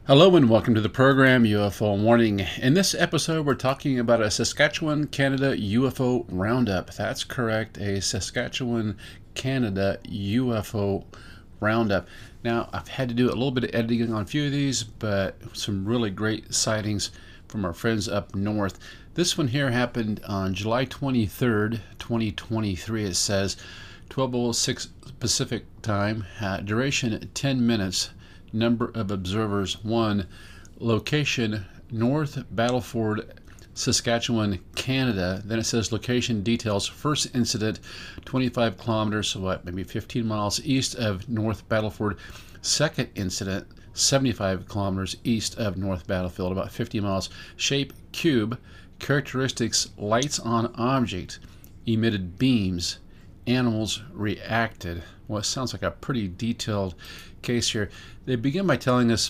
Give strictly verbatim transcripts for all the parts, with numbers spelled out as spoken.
Hello and welcome to the program U F O Warning. In this episode, we're talking about a Saskatchewan, Canada U F O roundup. That's correct, a Saskatchewan, Canada U F O roundup. Now, I've had to do a little bit of editing on a few of these, but some really great sightings from our friends up north. This one here happened on July twenty-third, twenty twenty-three. It says twelve oh six Pacific time, uh, duration ten minutes. Number of observers one, location North Battleford, Saskatchewan, Canada. Then it says location details. First incident twenty-five kilometers, so what, maybe fifteen miles east of North Battleford. Second incident seventy-five kilometers east of North Battlefield, about fifty miles. Shape cube. Characteristics lights on object, emitted beams, animals reacted. Well, it sounds like a pretty detailed case here. They begin by telling us,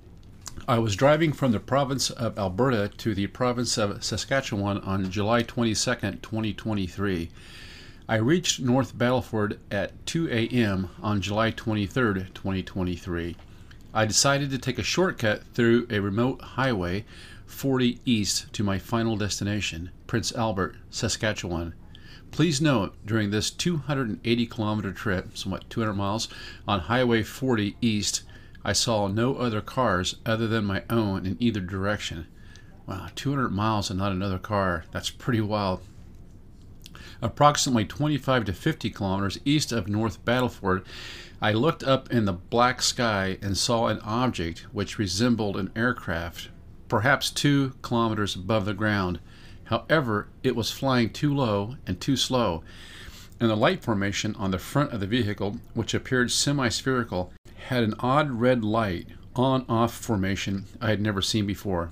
I was driving from the province of Alberta to the province of Saskatchewan on July twenty-second, twenty twenty-three. I reached North Battleford at two a m on July twenty-third, twenty twenty-three. I decided to take a shortcut through a remote highway forty east to my final destination, Prince Albert, Saskatchewan. Please note, during this two hundred eighty kilometer trip, somewhat two hundred miles, on Highway forty East, I saw no other cars other than my own in either direction. Wow, two hundred miles and not another car. That's pretty wild. Approximately twenty-five to fifty kilometers east of North Battleford, I looked up in the black sky and saw an object which resembled an aircraft, perhaps two kilometers above the ground. However, it was flying too low and too slow, and the light formation on the front of the vehicle, which appeared semi-spherical, had an odd red light on-off formation I had never seen before.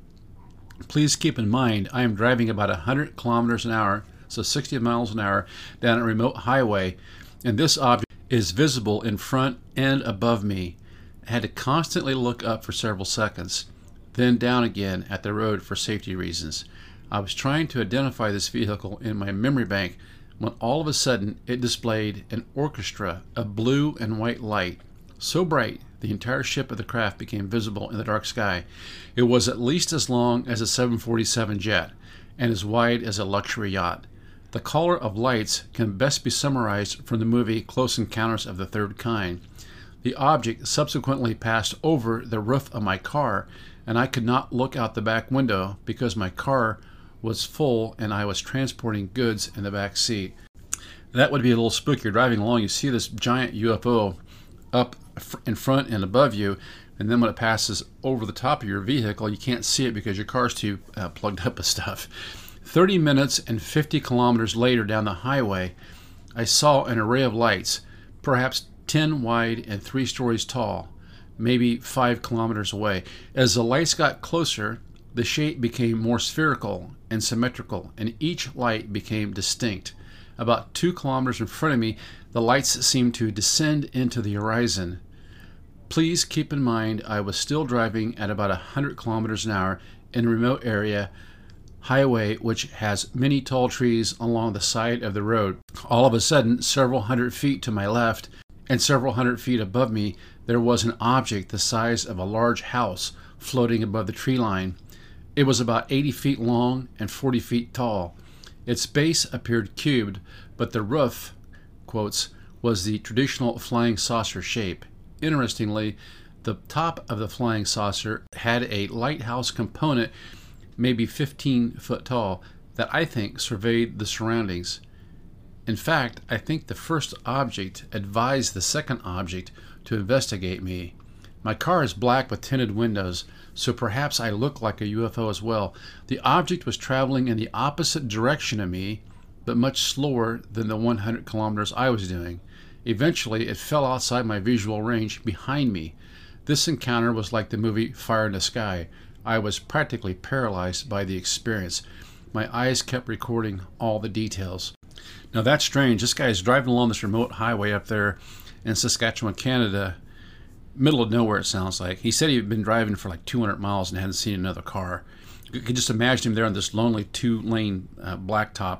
Please keep in mind, I am driving about one hundred kilometers an hour, so sixty miles an hour, down a remote highway, and this object is visible in front and above me. I had to constantly look up for several seconds, then down again at the road for safety reasons. I was trying to identify this vehicle in my memory bank when all of a sudden it displayed an orchestra of blue and white light, so bright the entire ship of the craft became visible in the dark sky. It was at least as long as a seven forty-seven jet and as wide as a luxury yacht. The color of lights can best be summarized from the movie Close Encounters of the Third Kind. The object subsequently passed over the roof of my car, and I could not look out the back window because my car was full and I was transporting goods in the back seat. That would be a little spooky. You're driving along, you see this giant U F O up in front and above you, and then when it passes over the top of your vehicle, you can't see it because your car's too uh, plugged up with stuff. thirty minutes and fifty kilometers later down the highway, I saw an array of lights, perhaps ten wide and three stories tall, maybe five kilometers away. As the lights got closer, the shape became more spherical and symmetrical, and each light became distinct. About two kilometers in front of me, the lights seemed to descend into the horizon. Please keep in mind I was still driving at about one hundred kilometers an hour in a remote area highway which has many tall trees along the side of the road. All of a sudden, several hundred feet to my left and several hundred feet above me, there was an object the size of a large house floating above the tree line. It was about eighty feet long and forty feet tall. Its base appeared cubed, but the roof, quotes, was the traditional flying saucer shape. Interestingly, the top of the flying saucer had a lighthouse component, maybe fifteen foot tall, that I think surveyed the surroundings. In fact, I think the first object advised the second object to investigate me. My car is black with tinted windows, so perhaps I look like a U F O as well. The object was traveling in the opposite direction of me, but much slower than the one hundred kilometers I was doing. Eventually, it fell outside my visual range behind me. This encounter was like the movie Fire in the Sky. I was practically paralyzed by the experience. My eyes kept recording all the details. Now that's strange. This guy is driving along this remote highway up there in Saskatchewan, Canada, middle of nowhere it sounds like. He said he'd been driving for like two hundred miles and hadn't seen another car. You could just imagine him there on this lonely two-lane uh, blacktop,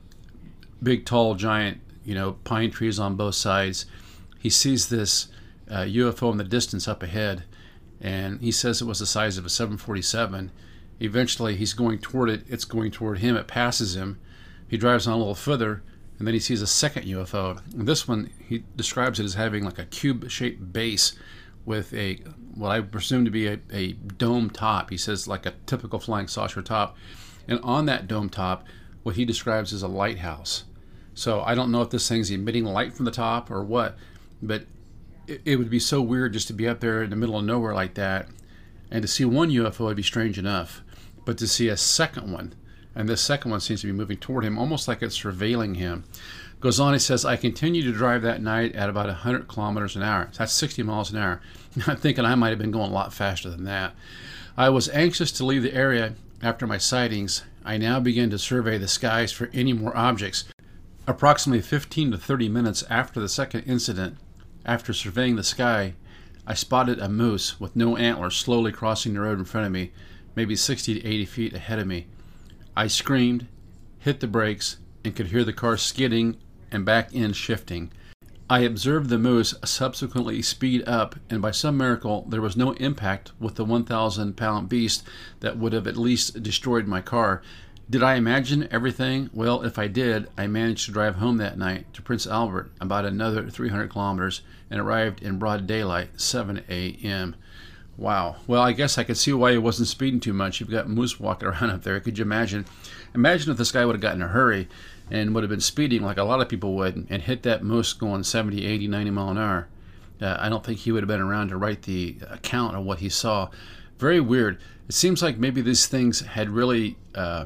big, tall, giant, you know, pine trees on both sides. He sees this uh, U F O in the distance up ahead, and he says it was the size of a seven forty-seven. Eventually, he's going toward it. It's going toward him. It passes him. He drives on a little further, and then he sees a second U F O. And this one, he describes it as having like a cube-shaped base with a, what I presume to be a, a dome top. He says like a typical flying saucer top. And on that dome top, what he describes as a lighthouse. So I don't know if this thing's emitting light from the top or what, but it, it would be so weird just to be up there in the middle of nowhere like that. And to see one U F O would be strange enough. But to see a second one, and this second one seems to be moving toward him, almost like it's surveilling him. Goes on, he says, I continued to drive that night at about one hundred kilometers an hour. That's sixty miles an hour. I'm thinking I might have been going a lot faster than that. I was anxious to leave the area after my sightings. I now began to survey the skies for any more objects. Approximately fifteen to thirty minutes after the second incident, after surveying the sky, I spotted a moose with no antlers slowly crossing the road in front of me, maybe sixty to eighty feet ahead of me. I screamed, hit the brakes, and could hear the car skidding and back end shifting. I observed the moose subsequently speed up, and by some miracle there was no impact with the one thousand pound beast that would have at least destroyed my car. Did I imagine everything? Well, if I did, I managed to drive home that night to Prince Albert, about another three hundred kilometers, and arrived in broad daylight, seven a m Wow. Well, I guess I could see why he wasn't speeding too much. You've got moose walking around up there. Could you imagine? Imagine if this guy would have gotten in a hurry and would have been speeding like a lot of people would and hit that moose going seventy, eighty, ninety mile an hour. Uh, I don't think he would have been around to write the account of what he saw. Very weird. It seems like maybe these things had really uh,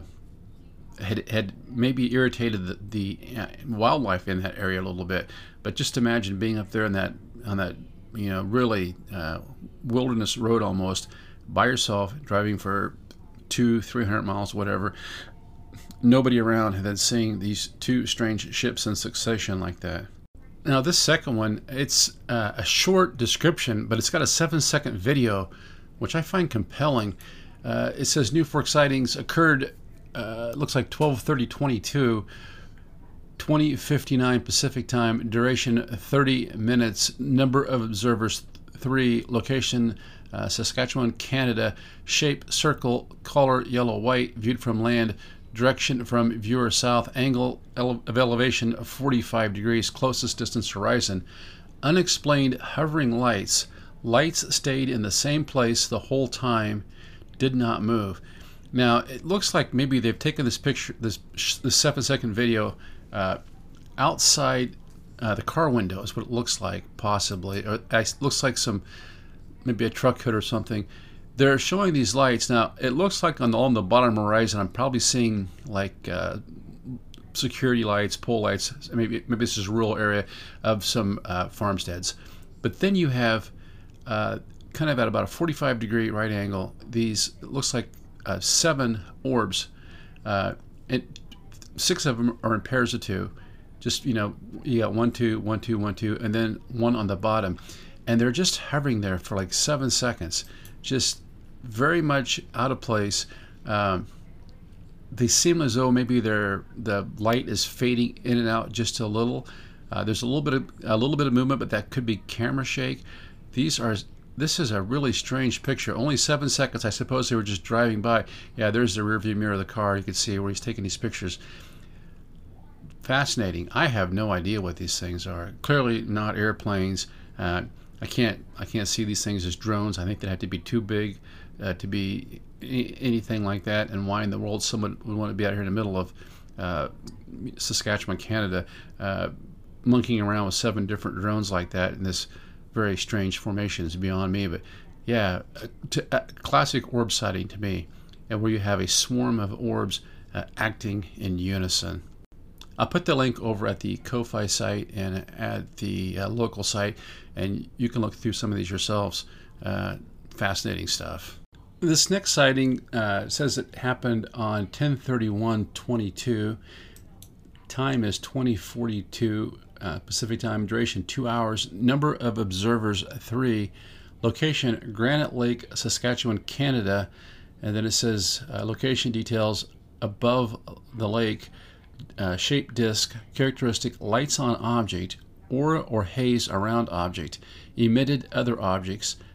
had had maybe irritated the, the uh, wildlife in that area a little bit. But just imagine being up there in that on that you know really uh, wilderness road almost by yourself, driving for two, three hundred miles, whatever. Nobody around, and then seeing these two strange ships in succession like that. Now this second one, it's uh, a short description, but it's got a seven second video, which I find compelling. Uh, it says New Fork sightings occurred, uh, looks like twelve thirty twenty-two, twenty fifty-nine Pacific time, duration thirty minutes, number of observers three, location uh, Saskatchewan, Canada, shape circle, color yellow white, viewed from land, direction from viewer south, angle ele of elevation of forty-five degrees, closest distance horizon, unexplained hovering lights, lights stayed in the same place the whole time, did not move. Now it looks like maybe they've taken this picture, this, this seven second video uh, outside uh, the car window is what it looks like, possibly, or it looks like some, maybe a truck hood or something. They're showing these lights. Now, it looks like on the, on the bottom horizon, I'm probably seeing like uh, security lights, pole lights. Maybe maybe this is a rural area of some uh, farmsteads. But then you have uh, kind of at about a forty-five degree right angle, these, it looks like uh, seven orbs. Uh, and six of them are in pairs of two. Just, you know, you got one, two, one, two, one, two, and then one on the bottom. And they're just hovering there for like seven seconds. Just very much out of place. Um, they seem as though maybe they're, the light is fading in and out just a little. Uh, there's a little bit of a little bit of movement, but that could be camera shake. These are this is a really strange picture. Only seven seconds. I suppose they were just driving by. Yeah, there's the rearview mirror of the car. You can see where he's taking these pictures. Fascinating. I have no idea what these things are. Clearly not airplanes. Uh, I can't I can't see these things as drones. I think they have to be too big uh, to be any, anything like that. And why in the world someone would want to be out here in the middle of uh, Saskatchewan, Canada, uh, monkeying around with seven different drones like that in this very strange formation is beyond me. But yeah, a, to, a classic orb sighting to me, and where you have a swarm of orbs uh, acting in unison. I'll put the link over at the Ko-Fi site and at the uh, local site, and you can look through some of these yourselves. Uh, fascinating stuff. This next sighting uh, says it happened on ten thirty-one twenty-two. Time is twenty forty-two uh, Pacific time. Duration two hours. Number of observers three. Location Granite Lake, Saskatchewan, Canada. And then it says uh, location details above the lake. Uh, shape disk, characteristic lights on object, aura or haze around object, emitted other objects,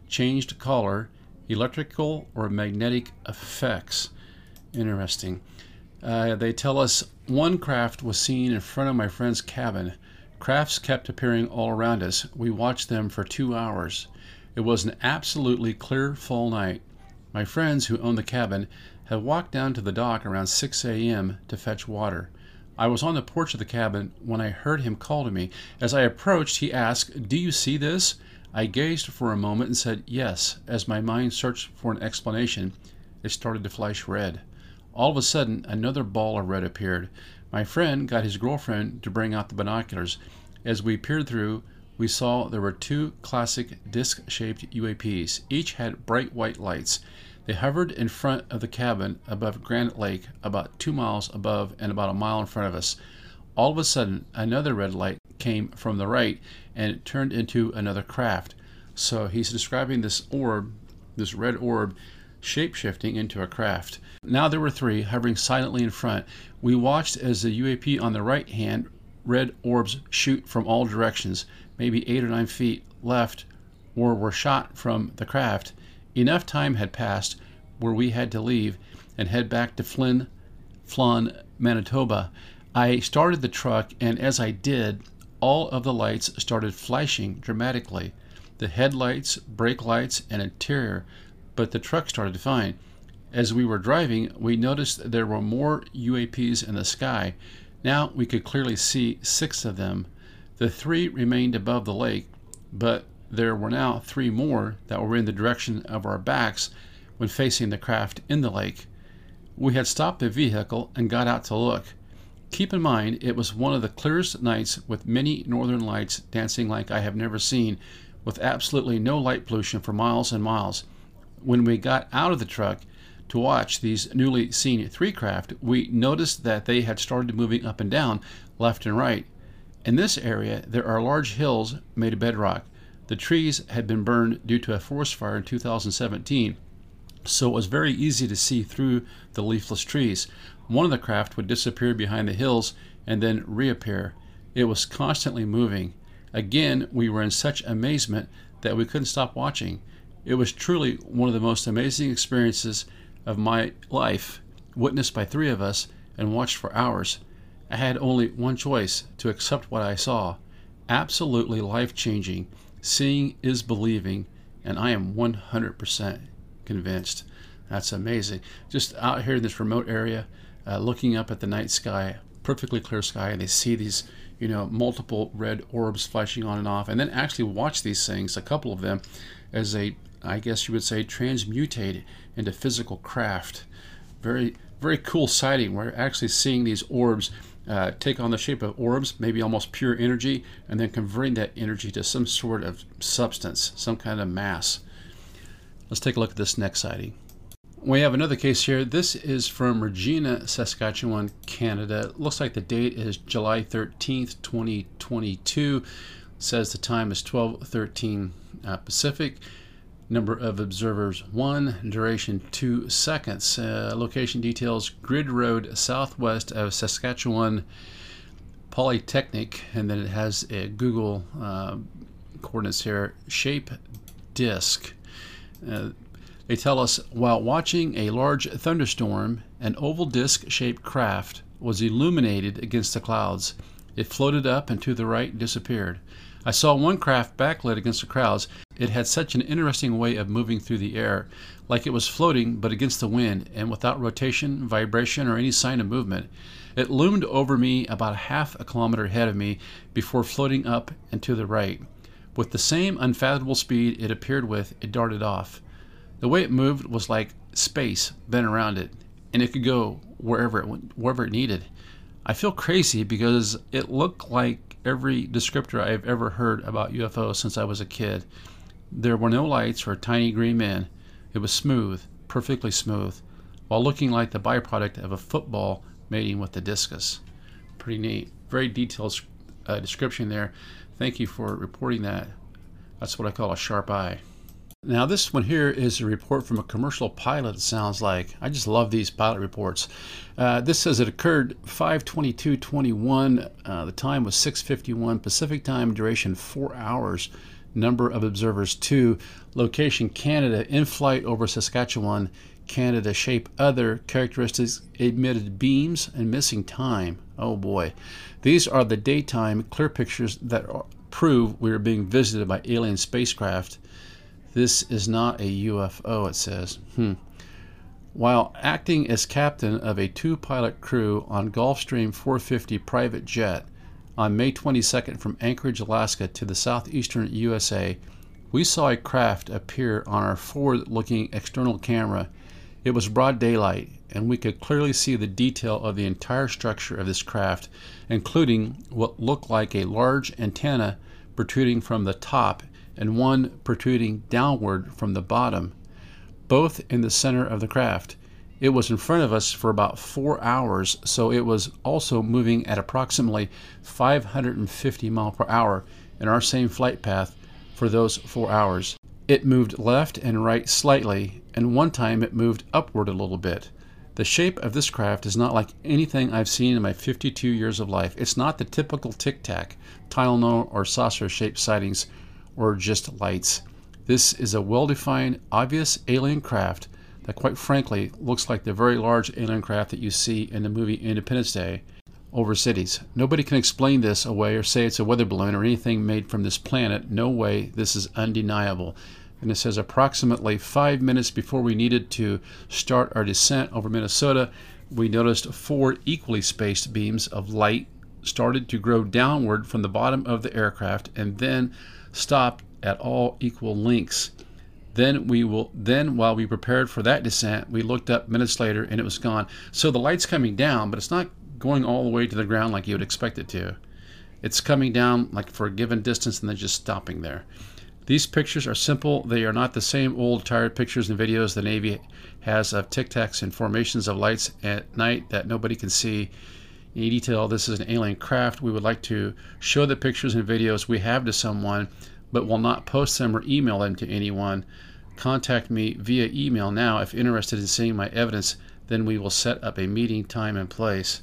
changed color, electrical or magnetic effects. Interesting. Uh, they tell us one craft was seen in front of my friend's cabin. Crafts kept appearing all around us. We watched them for two hours. It was an absolutely clear fall night. My friends who own the cabin had walked down to the dock around six a m to fetch water. I was on the porch of the cabin when I heard him call to me. As I approached, he asked, "Do you see this?" I gazed for a moment and said yes. As my mind searched for an explanation, it started to flash red. All of a sudden, another ball of red appeared. My friend got his girlfriend to bring out the binoculars. As we peered through, we saw there were two classic disc-shaped U A Ps. Each had bright white lights. They hovered in front of the cabin above Granite Lake, about two miles above and about a mile in front of us. All of a sudden, another red light came from the right, and it turned into another craft. So he's describing this orb, this red orb, shape-shifting into a craft. Now there were three hovering silently in front. We watched as the U A P on the right hand red orbs shoot from all directions, maybe eight or nine feet left, or were shot from the craft. Enough time had passed where we had to leave and head back to Flin Flon, Manitoba. I started the truck, and as I did, all of the lights started flashing dramatically. The headlights, brake lights, and interior, but the truck started to fine. As we were driving, we noticed there were more U A Ps in the sky. Now we could clearly see six of them. The three remained above the lake, but there were now three more that were in the direction of our backs when facing the craft in the lake. We had stopped the vehicle and got out to look. Keep in mind, it was one of the clearest nights with many northern lights dancing like I have never seen, with absolutely no light pollution for miles and miles. When we got out of the truck to watch these newly seen three craft, we noticed that they had started moving up and down, left and right. In this area, there are large hills made of bedrock. The trees had been burned due to a forest fire in two thousand seventeen, so it was very easy to see through the leafless trees. One of the craft would disappear behind the hills and then reappear. It was constantly moving. Again, we were in such amazement that we couldn't stop watching. It was truly one of the most amazing experiences of my life, witnessed by three of us and watched for hours. I had only one choice: to accept what I saw. Absolutely life-changing. Seeing is believing, and I am one hundred percent convinced. That's amazing. Just out here in this remote area, uh, looking up at the night sky, perfectly clear sky, and they see these, you know, multiple red orbs flashing on and off, and then actually watch these things, a couple of them, as they, I guess you would say, transmutate into physical craft. Very, very cool sighting. We're actually seeing these orbs uh, take on the shape of orbs, maybe almost pure energy, and then converting that energy to some sort of substance, some kind of mass. Let's take a look at this next sighting. We have another case here. This is from Regina, Saskatchewan, Canada. It looks like the date is July thirteenth, twenty twenty-two. It says the time is twelve thirteen uh, Pacific. Number of observers one, duration two seconds. Uh, location details: Grid Road, southwest of Saskatchewan Polytechnic, and then it has a Google uh, coordinates here. Shape disk. Uh, they tell us, while watching a large thunderstorm, an oval disc-shaped craft was illuminated against the clouds. It floated up and to the right and disappeared. I saw one craft backlit against the clouds. It had such an interesting way of moving through the air, like it was floating but against the wind and without rotation, vibration, or any sign of movement. It loomed over me about half a kilometer ahead of me before floating up and to the right. With the same unfathomable speed it appeared with, it darted off. The way it moved was like space bent around it, and it could go wherever it went, wherever it needed. I feel crazy because it looked like every descriptor I've ever heard about U F Os since I was a kid. There were no lights or tiny green men. It was smooth, perfectly smooth, while looking like the byproduct of a football mating with the discus. Pretty neat. Very detailed uh, description there. Thank you for reporting that. That's what I call a sharp eye. Now this one here is a report from a commercial pilot, it sounds like. I just love these pilot reports. Uh, this says it occurred five twenty-two twenty-one. Uh, the time was six fifty-one Pacific time, duration four hours. number of observers two, location Canada, in flight over Saskatchewan, Canada, shape other, characteristics emitted beams, and missing time. Oh boy. These are the daytime clear pictures that are, prove we are being visited by alien spacecraft. This is not a U F O, it says. Hmm. While acting as captain of a two-pilot crew on Gulfstream four fifty private jet on May twenty-second from Anchorage, Alaska to the southeastern U S A, we saw a craft appear on our forward-looking external camera. It was broad daylight, and we could clearly see the detail of the entire structure of this craft, including what looked like a large antenna protruding from the top and one protruding downward from the bottom, both in the center of the craft. It was in front of us for about four hours, so it was also moving at approximately five hundred fifty miles per hour in our same flight path for those four hours. It moved left and right slightly, and one time it moved upward a little bit. The shape of this craft is not like anything I've seen in my fifty-two years of life. It's not the typical tic-tac, Tylenol, or saucer-shaped sightings, or just lights. This is a well-defined, obvious alien craft that quite frankly looks like the very large alien craft that you see in the movie Independence Day over cities. Nobody can explain this away or say it's a weather balloon or anything made from this planet. No way, this is undeniable. And it says approximately five minutes before we needed to start our descent over Minnesota, we noticed four equally spaced beams of light started to grow downward from the bottom of the aircraft and then stopped at all equal lengths. Then we will then while we prepared for that descent, we looked up minutes later and it was gone. So the light's coming down, but it's not going all the way to the ground like you would expect it to. It's coming down like for a given distance and then just stopping there. These pictures are simple. They are not the same old tired pictures and videos the Navy has of tic-tacs and formations of lights at night that nobody can see. In detail, this is an alien craft. We would like to show the pictures and videos we have to someone, but will not post them or email them to anyone. Contact me via email now if interested in seeing my evidence. Then we will set up a meeting time and place.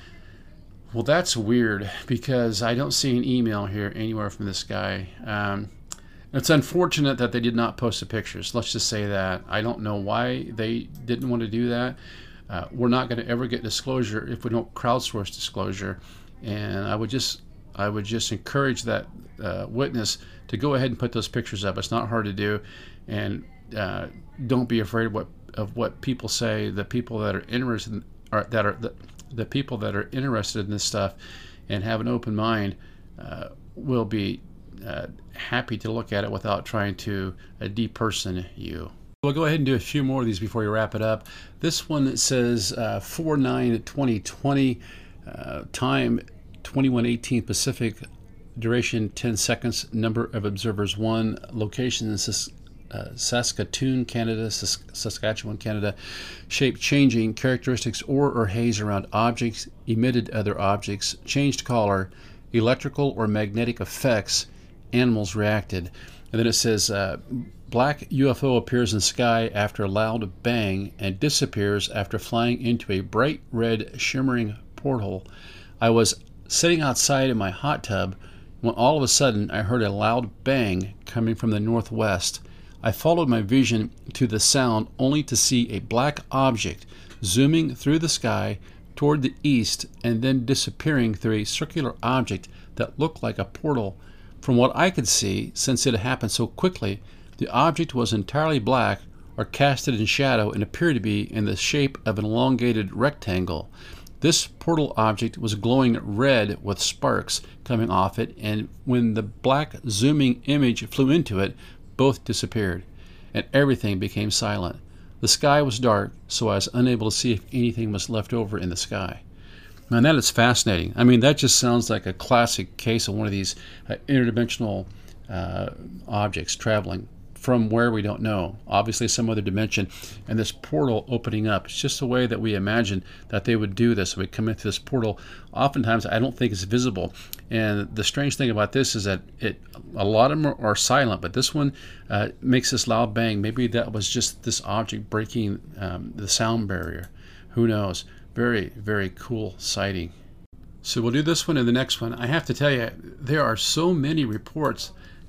Well, that's weird because I don't see an email here anywhere from this guy. Um, it's unfortunate that they did not post the pictures. Let's just say that. I don't know why they didn't want to do that. Uh, we're not going to ever get disclosure if we don't crowdsource disclosure. And I would just I would just encourage that uh, witness to go ahead and put those pictures up. It's not hard to do, and uh, don't be afraid of what of what people say. The people that are interested in, are that are the, the people that are interested in this stuff and have an open mind uh, will be uh, happy to look at it without trying to uh, deperson you. We'll go ahead and do a few more of these before we wrap it up. This one says uh, four nine twenty twenty, uh, time twenty-one eighteen Pacific, duration ten seconds, number of observers one, location in Sas uh, Saskatoon, Canada, Sas Saskatchewan, Canada, shape changing, characteristics ore or haze around objects, emitted other objects, changed color, electrical or magnetic effects, animals reacted. And then it says uh, black U F O appears in sky after a loud bang and disappears after flying into a bright red shimmering portal. I was sitting outside in my hot tub when all of a sudden I heard a loud bang coming from the northwest. I followed my vision to the sound only to see a black object zooming through the sky toward the east and then disappearing through a circular object that looked like a portal. From what I could see, since it happened so quickly, the object was entirely black or casted in shadow and appeared to be in the shape of an elongated rectangle. This portal object was glowing red with sparks coming off it, and when the black zooming image flew into it, both disappeared, and everything became silent. The sky was dark, so I was unable to see if anything was left over in the sky. Man, that is fascinating. I mean, that just sounds like a classic case of one of these uh, interdimensional uh, objects traveling from where we don't know, obviously some other dimension, and this portal opening up. It's just the way that we imagine that they would do this. We come into this portal. Oftentimes, I don't think it's visible. And the strange thing about this is that it, a lot of them are, are silent, but this one uh, makes this loud bang. Maybe that was just this object breaking um, the sound barrier. Who knows? Very, very cool sighting. So we'll do this one and the next one. I have to tell you, there are so many reports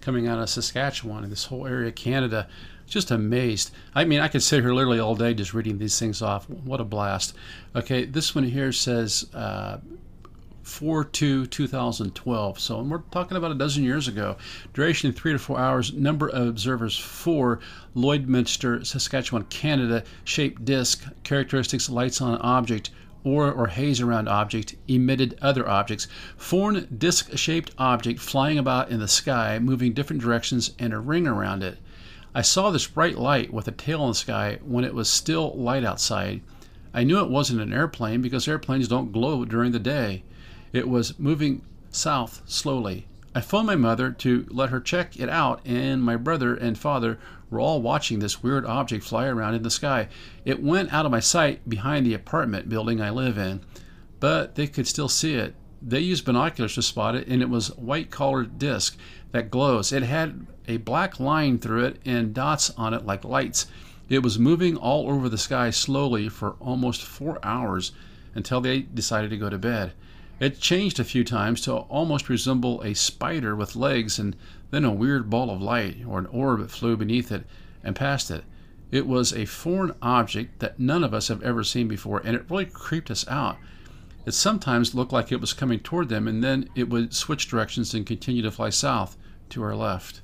coming out of Saskatchewan and this whole area of Canada. Just amazed. I mean, I could sit here literally all day just reading these things off. What a blast. Okay, this one here says uh, four two two thousand twelve. So we're talking about a dozen years ago. Duration three to four hours. Number of observers four. Lloydminster, Saskatchewan, Canada. Shaped disc. Characteristics: lights on object. Aura or haze around object. Emitted other objects. Foreign disc-shaped object flying about in the sky, moving different directions, and a ring around it. I saw this bright light with a tail in the sky when it was still light outside. I knew it wasn't an airplane because airplanes don't glow during the day. It was moving south slowly. I phoned my mother to let her check it out, and my brother and father were all watching this weird object fly around in the sky. It went out of my sight behind the apartment building I live in, but they could still see it. They used binoculars to spot it, and it was a white-colored disc that glows. It had a black line through it and dots on it like lights. It was moving all over the sky slowly for almost four hours until they decided to go to bed. It changed a few times to almost resemble a spider with legs, and then a weird ball of light or an orb flew beneath it and past it. It was a foreign object that none of us have ever seen before, and it really creeped us out. It sometimes looked like it was coming toward them, and then it would switch directions and continue to fly south to our left.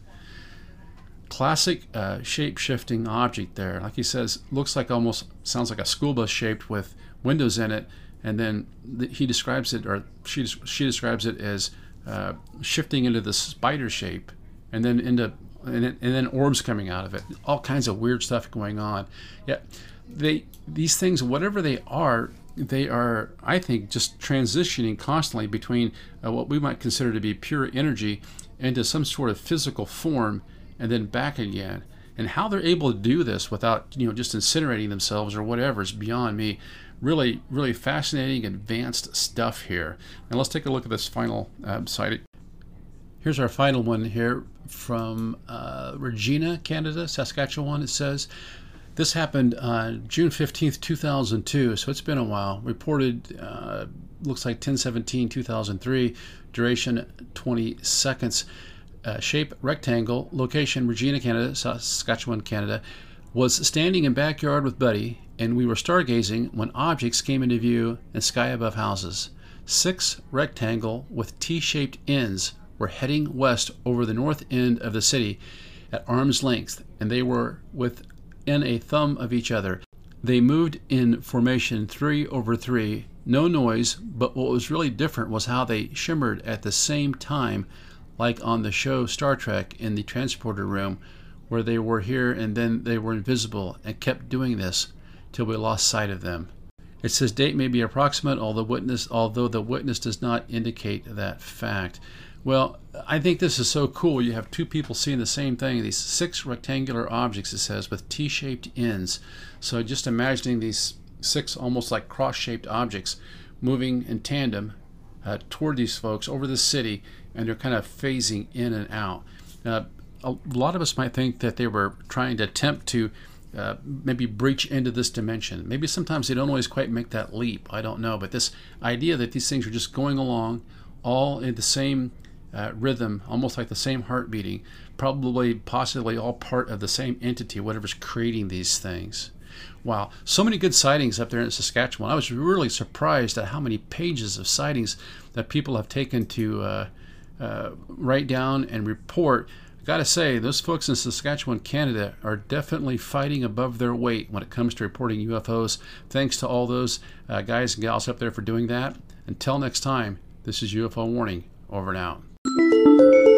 Classic uh, shape-shifting object there. Like he says, looks like almost, sounds like a school bus shaped with windows in it, and then the, he describes it, or she, she describes it as uh, shifting into the spider shape, and then into, and, it, and then orbs coming out of it. All kinds of weird stuff going on. Yeah, they these things, whatever they are, they are, I think, just transitioning constantly between uh, what we might consider to be pure energy into some sort of physical form, and then back again. And how they're able to do this without, you know, just incinerating themselves or whatever is beyond me. Really, really fascinating, advanced stuff here. And let's take a look at this final uh, site. Here's our final one here from uh, Regina, Canada, Saskatchewan. It says, this happened on June fifteenth, two thousand two, so it's been a while. Reported, uh, looks like ten seventeen two thousand three, duration twenty seconds. Uh, shape rectangle, location Regina, Canada, Saskatchewan, Canada. Was standing in backyard with buddy, and we were stargazing when objects came into view in sky above houses. Six rectangle with T-shaped ends were heading west over the north end of the city at arm's length, and they were within a thumb of each other. They moved in formation three over three, no noise, but what was really different was how they shimmered at the same time, like on the show Star Trek in the transporter room, where they were here and then they were invisible, and kept doing this till we lost sight of them. It says date may be approximate, although witness, although the witness does not indicate that fact. Well, I think this is so cool. You have two people seeing the same thing. These six rectangular objects, it says, with T-shaped ends. So just imagining these six almost like cross-shaped objects moving in tandem uh, toward these folks over the city, and they're kind of phasing in and out. Uh, a lot of us might think that they were trying to attempt to uh, maybe breach into this dimension. Maybe sometimes they don't always quite make that leap. I don't know. But this idea that these things are just going along all in the same uh, rhythm, almost like the same heart beating, probably possibly all part of the same entity, whatever's creating these things. Wow, so many good sightings up there in Saskatchewan. I was really surprised at how many pages of sightings that people have taken to uh, uh, write down and report. I gotta say, those folks in Saskatchewan, Canada are definitely fighting above their weight when it comes to reporting U F Os. Thanks to all those uh, guys and gals up there for doing that. Until next time, this is U F O Warning, over and out.